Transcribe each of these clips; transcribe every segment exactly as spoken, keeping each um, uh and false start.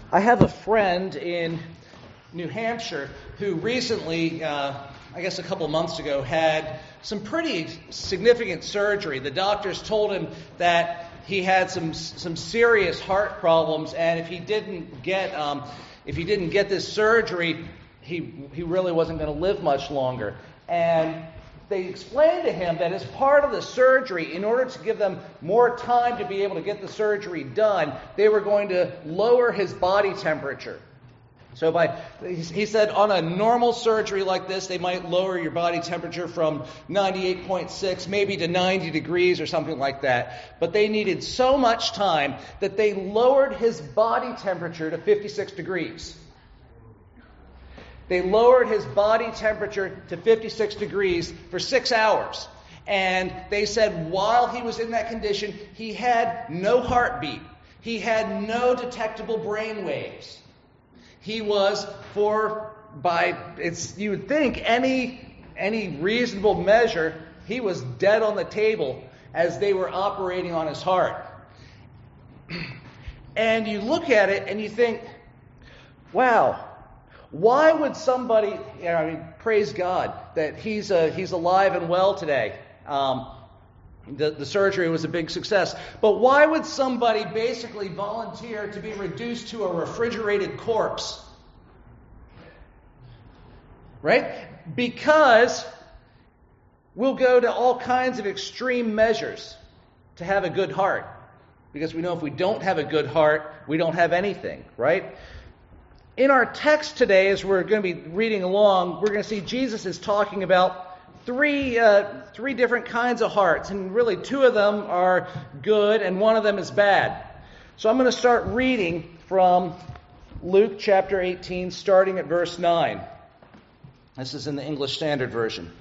I have a friend in New Hampshire who recently, uh, I guess a couple months ago, had some pretty significant surgery. The doctors told him that he had some some serious heart problems, and if he didn't get um, if he didn't get this surgery, he he really wasn't going to live much longer. And they explained to him that as part of the surgery, in order to give them more time to be able to get the surgery done, they were going to lower his body temperature. So by, he said on a normal surgery like this, they might lower your body temperature from ninety-eight point six maybe to ninety degrees or something like that. But they needed so much time that they lowered his body temperature to fifty-six degrees. They lowered his body temperature to fifty-six degrees for six hours. And they said while he was in that condition, he had no heartbeat. He had no detectable brain waves. He was, for, by, it's, you would think, any, any reasonable measure, he was dead on the table as they were operating on his heart. And you look at it and you think, wow, why would somebody, you know, I mean, praise God that he's uh, he's alive and well today. Um, the, the surgery was a big success. But why would somebody basically volunteer to be reduced to a refrigerated corpse? Right? Because we'll go to all kinds of extreme measures to have a good heart. Because we know if we don't have a good heart, we don't have anything, right? In our text today, as we're going to be reading along, we're going to see Jesus is talking about three uh, three different kinds of hearts, and really two of them are good and one of them is bad. So I'm going to start reading from Luke chapter eighteen, starting at verse nine. This is in the English Standard Version.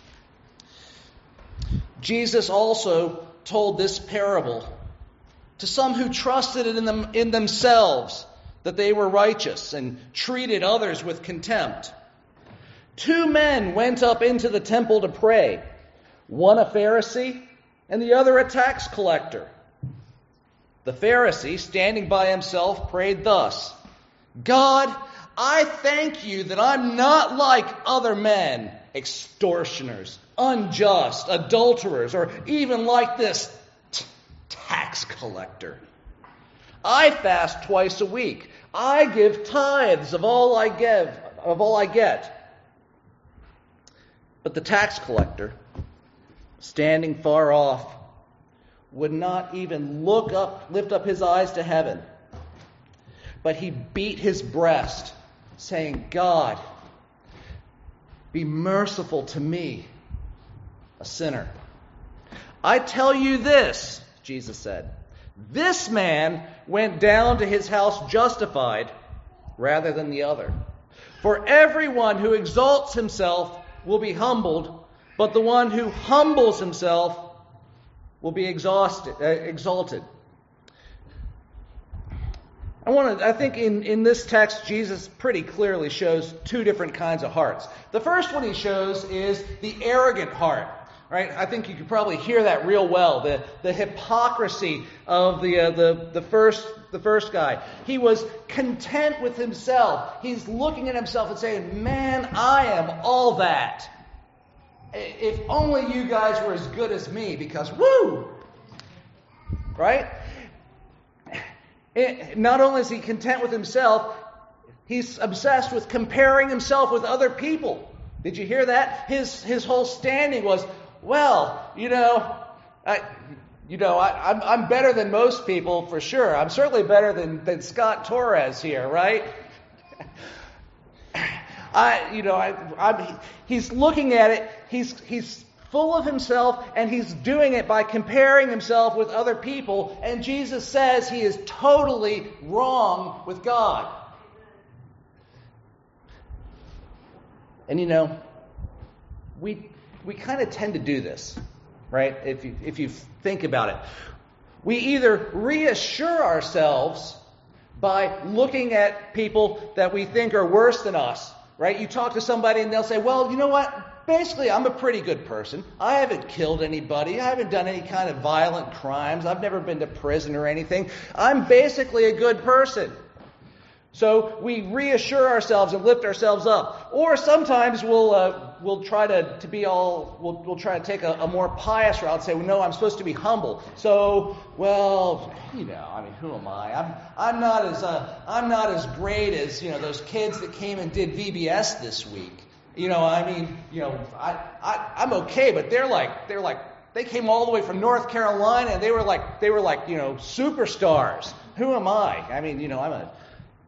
Jesus also told this parable to some who trusted in them in themselves that they were righteous and treated others with contempt. Two men went up into the temple to pray, one a Pharisee and the other a tax collector. The Pharisee, standing by himself, prayed thus, God, I thank you that I'm not like other men, extortioners, unjust, adulterers, or even like this t- tax collector. I fast twice a week. I give tithes of all I give, of all I get. But the tax collector, standing far off, would not even look up, lift up his eyes to heaven. But he beat his breast, saying, God, be merciful to me, a sinner. I tell you this, Jesus said, this man went down to his house justified rather than the other. For everyone who exalts himself will be humbled, but the one who humbles himself will be exhausted, uh, exalted. I want to. I think in, in this text, Jesus pretty clearly shows two different kinds of hearts. The first one he shows is the arrogant heart. Right? I think you could probably hear that real well. The the hypocrisy of the uh, the the first the first guy. He was content with himself. He's looking at himself and saying, "Man, I am all that. If only you guys were as good as me, because woo!" Right? It, not only is he content with himself, he's obsessed with comparing himself with other people. Did you hear that? His his whole standing was, well, you know, I, you know, I, I'm I'm better than most people for sure. I'm certainly better than, than Scott Torres here, right? I, you know, I, I'm. He's looking at it. He's he's full of himself, and he's doing it by comparing himself with other people. And Jesus says he is totally wrong with God. And you know, we we kind of tend to do this, right? If you if you think about it, we either reassure ourselves by looking at people that we think are worse than us, right? You talk to somebody and they'll say, "Well, you know what? Basically, I'm a pretty good person. I haven't killed anybody. I haven't done any kind of violent crimes. I've never been to prison or anything. I'm basically a good person." So we reassure ourselves and lift ourselves up. Or sometimes we'll uh, we'll try to, to be all we'll we'll try to take a, a more pious route and say, well, no, I'm supposed to be humble. So, well, you know, I mean, who am I? I'm I'm not as uh, I'm not as great as, you know, those kids that came and did V B S this week. You know, I mean, you know, I, I I'm okay, but they're like they're like they came all the way from North Carolina and they were like they were like, you know, superstars. Who am I? I mean, you know, I'm a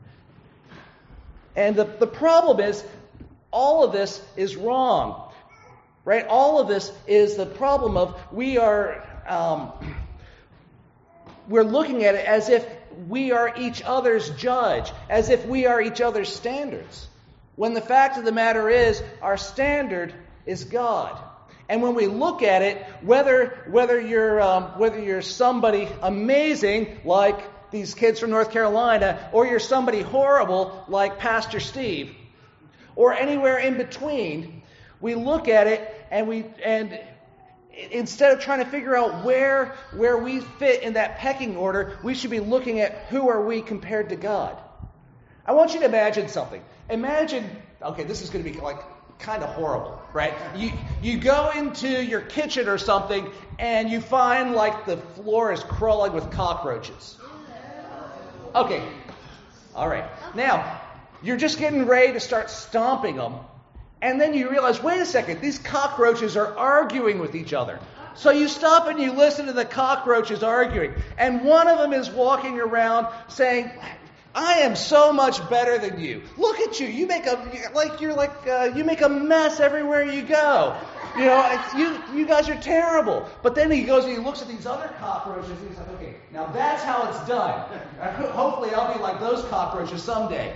And the, the problem is, all of this is wrong, right? All of this is the problem of we are, um, we're looking at it as if we are each other's judge, as if we are each other's standards. When the fact of the matter is, our standard is God. And when we look at it, whether whether you're um, whether you're somebody amazing like these kids from North Carolina, or you're somebody horrible like Pastor Steve, or anywhere in between, we look at it and we and instead of trying to figure out where where we fit in that pecking order, we should be looking at who are we compared to God. I want you to imagine something. Imagine, okay, this is going to be like kind of horrible, right? You you go into your kitchen or something and you find like the floor is crawling with cockroaches. Okay, all right. Now, you're just getting ready to start stomping them, and then you realize, wait a second, these cockroaches are arguing with each other. So you stop and you listen to the cockroaches arguing, and one of them is walking around saying, I am so much better than you. Look at you. You make a like you're like uh, you make a mess everywhere you go. You know, it's, you you guys are terrible. But then he goes and he looks at these other cockroaches and he's like, okay, now that's how it's done. Hopefully I'll be like those cockroaches someday.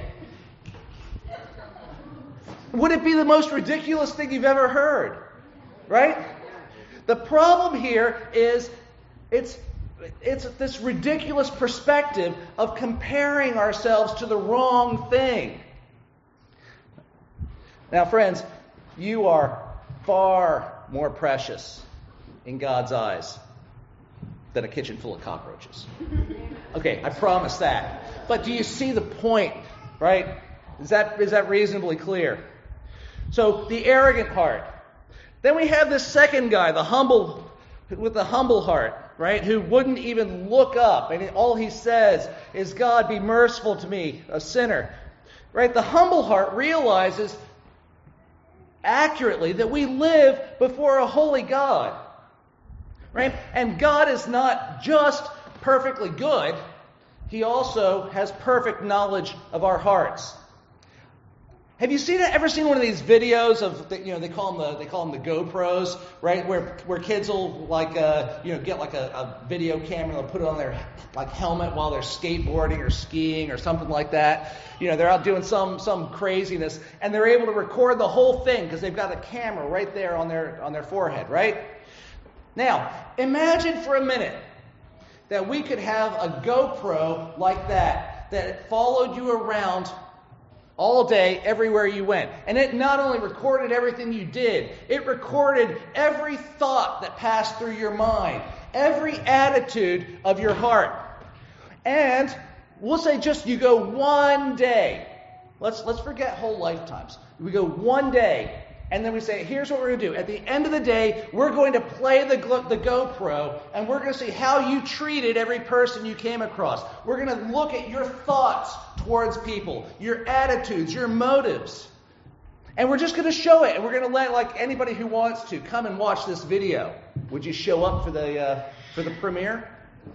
Would it be the most ridiculous thing you've ever heard? Right? The problem here is it's it's this ridiculous perspective of comparing ourselves to the wrong thing. Now, friends, you are far more precious in God's eyes than a kitchen full of cockroaches. Okay, I promise that. But do you see the point, right? Is that is that reasonably clear? So, the arrogant heart. Then we have this second guy, the humble, with the humble heart, right? Who wouldn't even look up. And all he says is, God, be merciful to me, a sinner. Right? The humble heart realizes accurately that we live before a holy God. Right? And God is not just perfectly good. He also has perfect knowledge of our hearts. Have you seen ever seen one of these videos of the, you know they call them the they call them the GoPros, right? Where where kids will like uh, you know get like a, a video camera, they'll put it on their like helmet while they're skateboarding or skiing or something like that. You know they're out doing some some craziness, and they're able to record the whole thing because they've got a camera right there on their on their forehead, right? Now imagine for a minute that we could have a GoPro like that that followed you around all day, everywhere you went. And it not only recorded everything you did, it recorded every thought that passed through your mind, every attitude of your heart. And we'll say just you go one day. Let's let's forget whole lifetimes. We go one day, and then we say, here's what we're going to do. At the end of the day, we're going to play the, the GoPro, and we're going to see how you treated every person you came across. We're going to look at your thoughts towards people, your attitudes, your motives. And we're just going to show it, and we're going to let like anybody who wants to come and watch this video. Would you show up for the uh, for the premiere?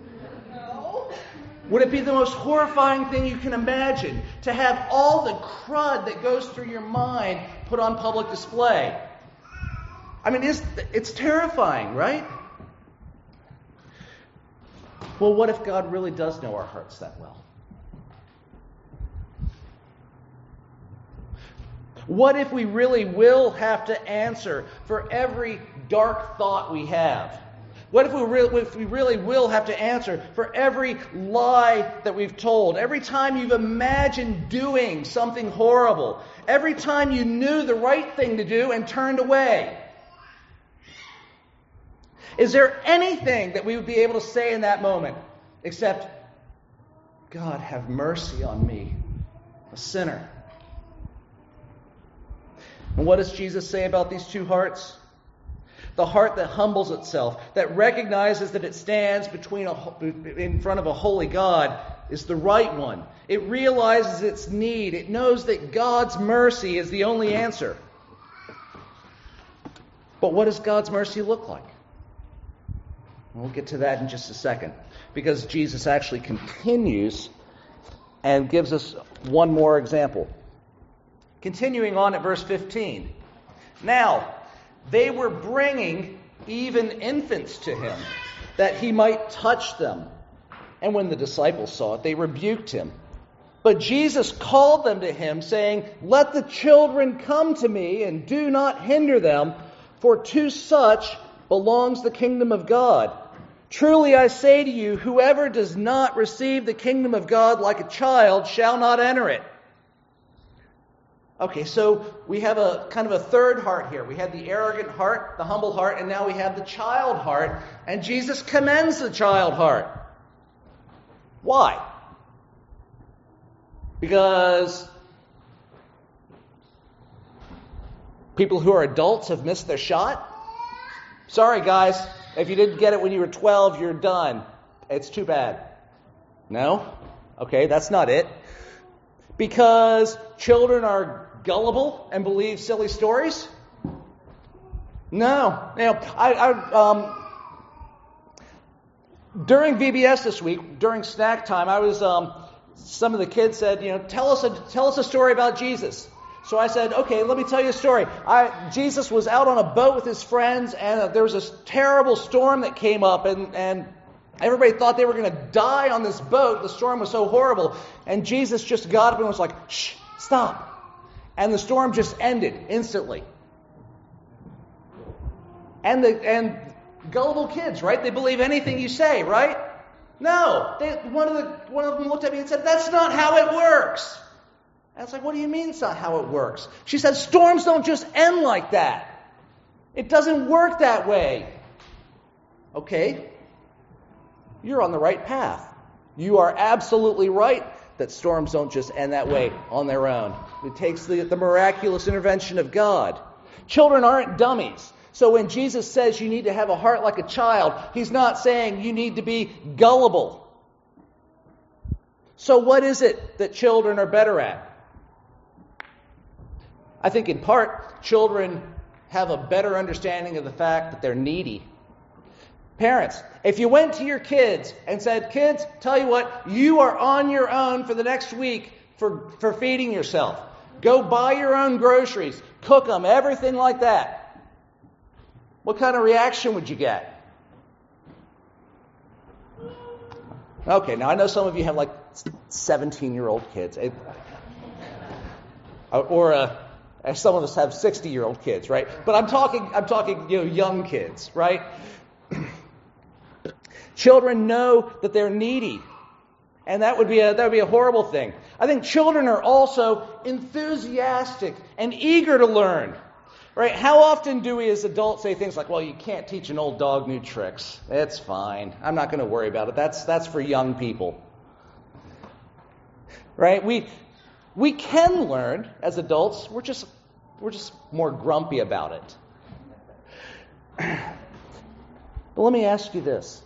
No. Would it be the most horrifying thing you can imagine to have all the crud that goes through your mind put on public display? I mean, it's, it's terrifying, right? Well, what if God really does know our hearts that well? What if we really will have to answer for every dark thought we have? What if we, re- if we really will have to answer for every lie that we've told? Every time you've imagined doing something horrible? Every time you knew the right thing to do and turned away? Is there anything that we would be able to say in that moment except, God, have mercy on me, a sinner. And what does Jesus say about these two hearts? The heart that humbles itself, that recognizes that it stands between a, in front of a holy God, is the right one. It realizes its need. It knows that God's mercy is the only answer. But what does God's mercy look like? We'll get to that in just a second, because Jesus actually continues and gives us one more example. Continuing on at verse fifteen. Now, they were bringing even infants to him, that he might touch them. And when the disciples saw it, they rebuked him. But Jesus called them to him, saying, "Let the children come to me, and do not hinder them, for to such belongs the kingdom of God. Truly I say to you, whoever does not receive the kingdom of God like a child shall not enter it." Okay, so we have a kind of a third heart here. We had the arrogant heart, the humble heart, and now we have the child heart. And Jesus commends the child heart. Why? Because people who are adults have missed their shot? Sorry, guys. If you didn't get it when you were twelve, you're done. It's too bad. No? Okay, that's not it. Because children are gullible and believe silly stories? No. Now, I, I um, during V B S this week, during snack time, I was um, some of the kids said, you know, tell us a tell us a story about Jesus. So I said, okay, let me tell you a story. I, Jesus was out on a boat with his friends, and uh, there was this terrible storm that came up, and, and everybody thought they were going to die on this boat. The storm was so horrible. And Jesus just got up and was like, shh, stop. And the storm just ended instantly. And the and gullible kids, right? They believe anything you say, right? No. They, one of the one of them looked at me and said, "That's not how it works." And I was like, "What do you mean it's not how it works?" She said, "Storms don't just end like that. It doesn't work that way." Okay. You're on the right path. You are absolutely right that storms don't just end that way on their own. It takes the, the miraculous intervention of God. Children aren't dummies. So when Jesus says you need to have a heart like a child, he's not saying you need to be gullible. So what is it that children are better at? I think in part, children have a better understanding of the fact that they're needy. Parents, if you went to your kids and said, "Kids, tell you what, you are on your own for the next week for, for feeding yourself. Go buy your own groceries, cook them, everything like that," what kind of reaction would you get? Okay, now I know some of you have like seventeen-year-old kids. It, or uh, some of us have sixty-year-old kids, right? But I'm talking, I'm talking, you know, young kids, right? Children know that they're needy, and that would be a that would be a horrible thing. I think children are also enthusiastic and eager to learn. Right? How often do we as adults say things like, "Well, you can't teach an old dog new tricks. It's fine. I'm not going to worry about it. That's that's for young people." Right? We we can learn as adults. We're just we're just more grumpy about it. But let me ask you this.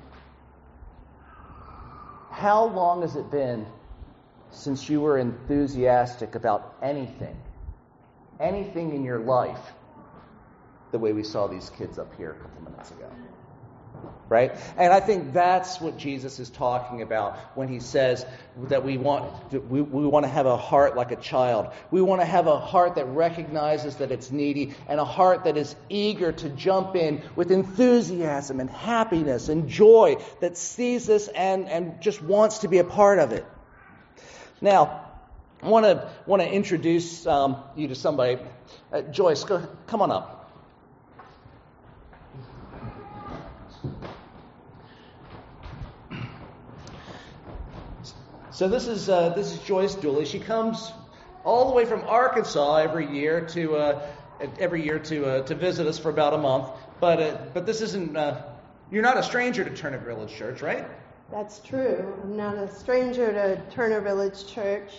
How long has it been since you were enthusiastic about anything? Anything in your life, the way we saw these kids up here a couple minutes ago. Right? And I think that's what Jesus is talking about when he says that we want we, we want to have a heart like a child. We want to have a heart that recognizes that it's needy, and a heart that is eager to jump in with enthusiasm and happiness and joy, that sees this and, and just wants to be a part of it. Now, I want to want to introduce um, you to somebody. Uh, Joyce, go, come on up. So this is uh, this is Joyce Dooley. She comes all the way from Arkansas every year to uh, every year to uh, to visit us for about a month. But uh, but this isn't. Uh, you're not a stranger to Turner Village Church, right? That's true. I'm not a stranger to Turner Village Church.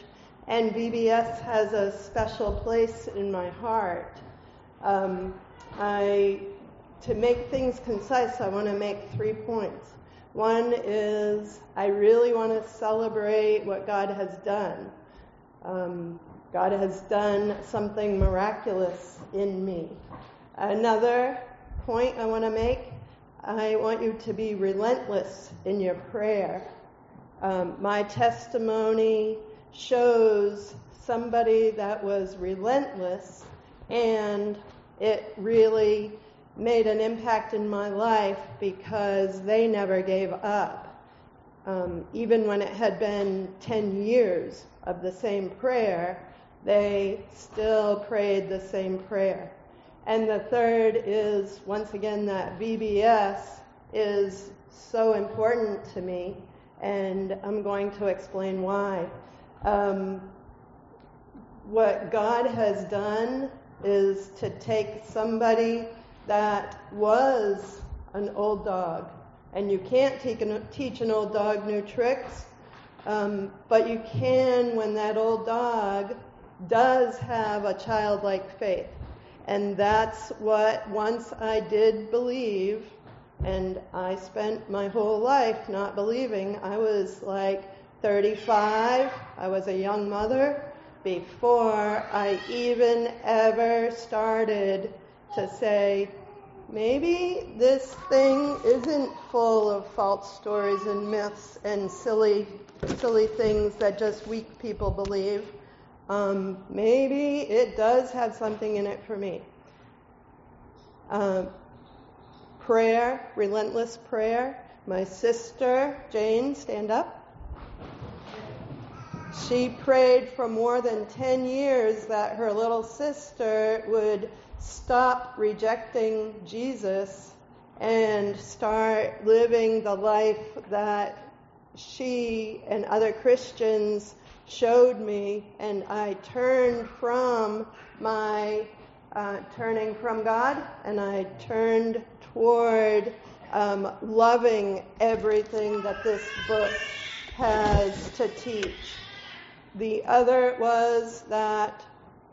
and V B S has a special place in my heart. Um, I, to make things concise, I want to make three points. One is I really want to celebrate what God has done. Um, God has done something miraculous in me. Another point I want to make, I want you to be relentless in your prayer. Um, my testimony shows somebody that was relentless, and it really made an impact in my life because they never gave up. Um, even when it had been ten years of the same prayer, they still prayed the same prayer. And the third is, once again, that V B S is so important to me, and I'm going to explain why. Um, what God has done is to take somebody that was an old dog, and you can't teach an old dog new tricks, um, but you can when that old dog does have a childlike faith. And that's what, once I did believe, and I spent my whole life not believing. I was like thirty-five. I was a young mother before I even ever started to say, maybe this thing isn't full of false stories and myths and silly, silly things that just weak people believe. Um, maybe it does have something in it for me. Uh, prayer, relentless prayer. My sister, Jane, stand up. She prayed for more than ten years that her little sister would stop rejecting Jesus and start living the life that she and other Christians showed me, and I turned from my uh, turning from God, and I turned toward um, loving everything that this book has to teach. The other was that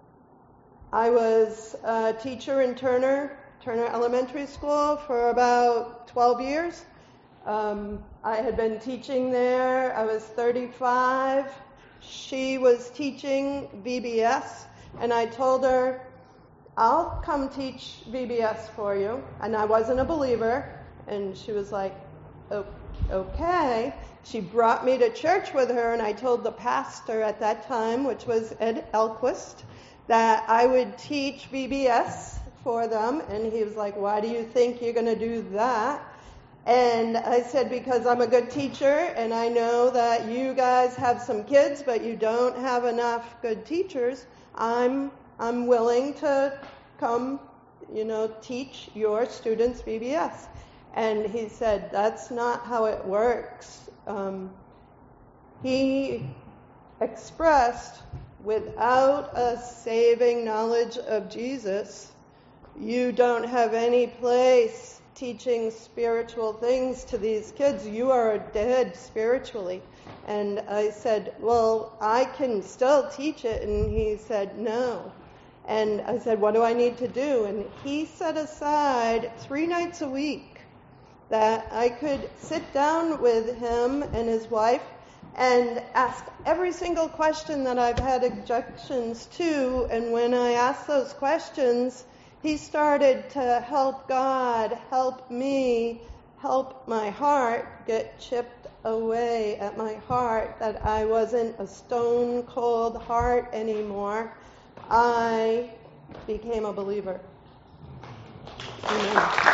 I was a teacher in Turner, Turner Elementary School for about twelve years. Um, I had been teaching there. I was thirty-five. She was teaching V B S, and I told her, I'll come teach V B S for you. And I wasn't a believer, and she was like, oh, okay. She brought me to church with her, and I told the pastor at that time, which was Ed Elquist, that I would teach V B S for them, and he was like, why do you think you're going to do that? And I said, because I'm a good teacher, and I know that you guys have some kids, but you don't have enough good teachers. I'm I'm willing to come, you know, teach your students V B S. And he said, that's not how it works. Um, he expressed, without a saving knowledge of Jesus, you don't have any place teaching spiritual things to these kids. You are dead spiritually. And I said, well, I can still teach it. And he said, no. And I said, what do I need to do? And he set aside three nights a week that I could sit down with him and his wife and ask every single question that I've had objections to. And when I asked those questions, he started to help God, help me, help my heart get chipped away at my heart, that I wasn't a stone cold heart anymore. I became a believer. Amen.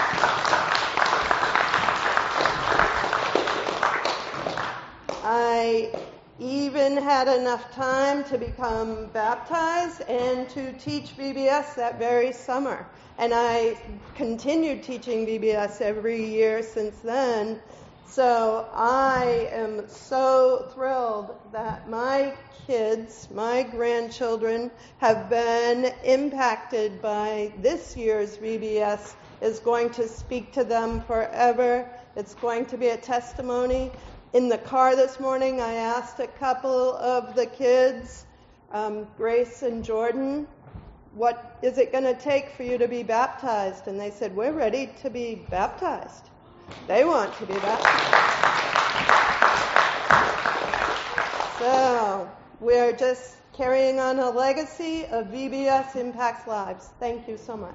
I even had enough time to become baptized and to teach V B S that very summer. And I continued teaching V B S every year since then. So I am so thrilled that my kids, my grandchildren, have been impacted by this year's V B S. Is going to speak to them forever. It's going to be a testimony. In the car this morning, I asked a couple of the kids, um, Grace and Jordan, what is it going to take for you to be baptized? And they said, we're ready to be baptized. They want to be baptized. So we're just carrying on a legacy of V B S impacts lives. Thank you so much.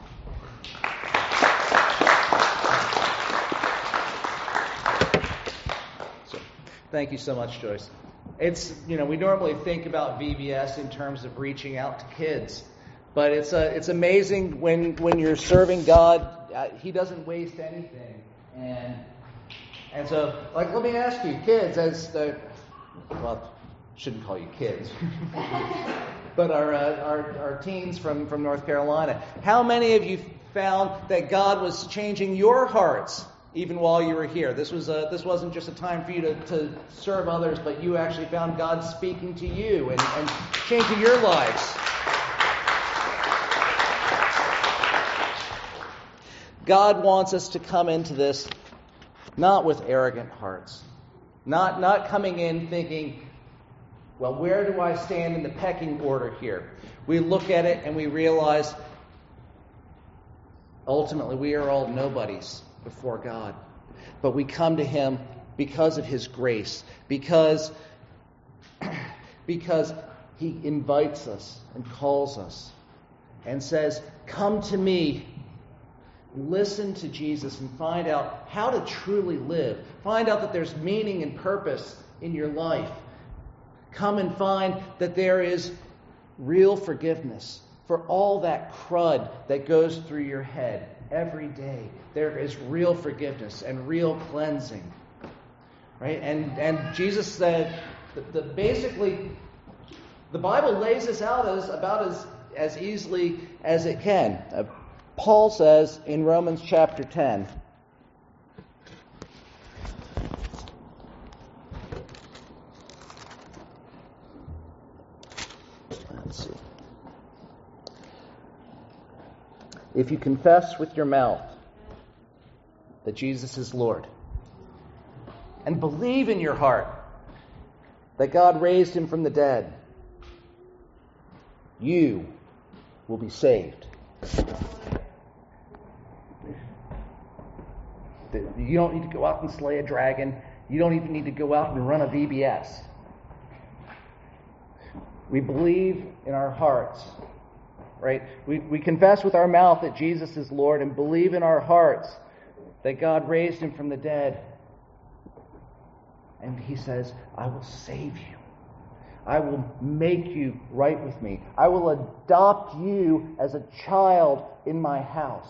So, thank you so much, Joyce. It's, you know, we normally think about V B S in terms of reaching out to kids, but it's a, it's amazing when when you're serving God, uh, He doesn't waste anything. And and so, like, let me ask you, kids, as the, well, shouldn't call you kids, but our, uh, our our teens from, from North Carolina, how many of you found that God was changing your hearts even while you were here? This was a, this wasn't just a time for you to, to serve others, but you actually found God speaking to you and, and changing your lives. God wants us to come into this not with arrogant hearts, not not coming in thinking, well, where do I stand in the pecking order here? We look at it and we realize ultimately we are all nobodies before God. But we come to Him because of His grace, because, because He invites us and calls us and says, come to me, listen to Jesus and find out how to truly live. Find out that there's meaning and purpose in your life. Come and find that there is real forgiveness for all that crud that goes through your head every day. There is real forgiveness and real cleansing. Right? And and Jesus said that the basically the Bible lays this out as about as, as easily as it can. Uh, Paul says in Romans chapter ten, let's see. If you confess with your mouth that Jesus is Lord and believe in your heart that God raised Him from the dead, you will be saved. You don't need to go out and slay a dragon. You don't even need to go out and run a V B S. We believe in our hearts, right? We, we confess with our mouth that Jesus is Lord and believe in our hearts that God raised Him from the dead. And He says, I will save you. I will make you right with me. I will adopt you as a child in my house.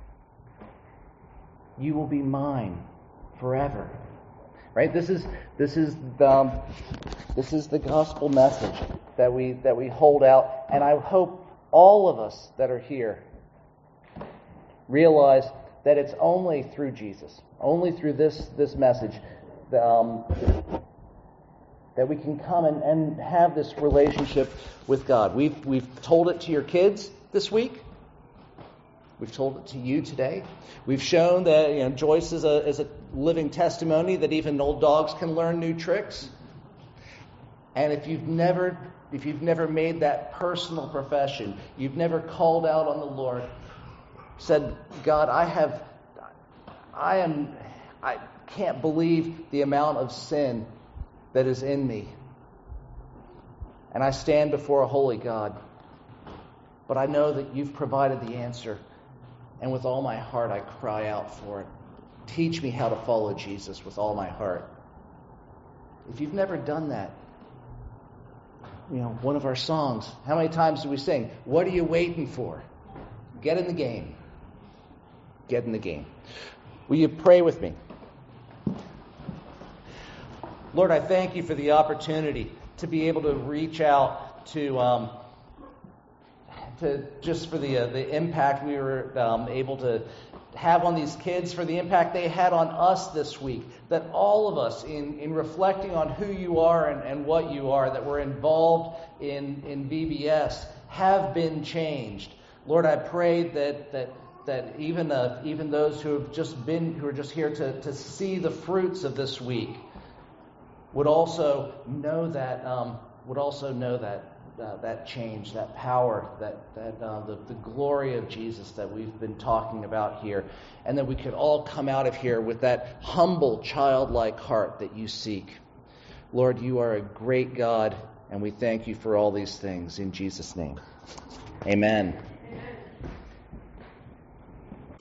You will be mine forever. Right? This is this is the um, this is the gospel message that we that we hold out, and I hope all of us that are here realize that it's only through Jesus, only through this this message, um, that we can come and, and have this relationship with God. We've we've told it to your kids this week. We've told it to you today. We've shown that, you know, Joyce is a is a living testimony that even old dogs can learn new tricks. And if you've never if you've never made that personal profession, you've never called out on the Lord, said, God, I have I am I can't believe the amount of sin that is in me. And I stand before a holy God. But I know that you've provided the answer. And with all my heart, I cry out for it. Teach me how to follow Jesus with all my heart. If you've never done that, you know, one of our songs, how many times do we sing? What are you waiting for? Get in the game. Get in the game. Will you pray with me? Lord, I thank you for the opportunity to be able to reach out to... Um, to just for the uh, the impact we were um, able to have on these kids, for the impact they had on us this week, that all of us, in, in reflecting on who you are and, and what you are, that we're involved in, in V B S, have been changed. Lord, I pray that that that even uh, even those who have just been, who are just here to, to see the fruits of this week, would also know that um, would also know that uh, that change, that power, that, that uh, the, the glory of Jesus that we've been talking about here, and that we could all come out of here with that humble, childlike heart that you seek. Lord, you are a great God, and we thank you for all these things in Jesus' name. Amen.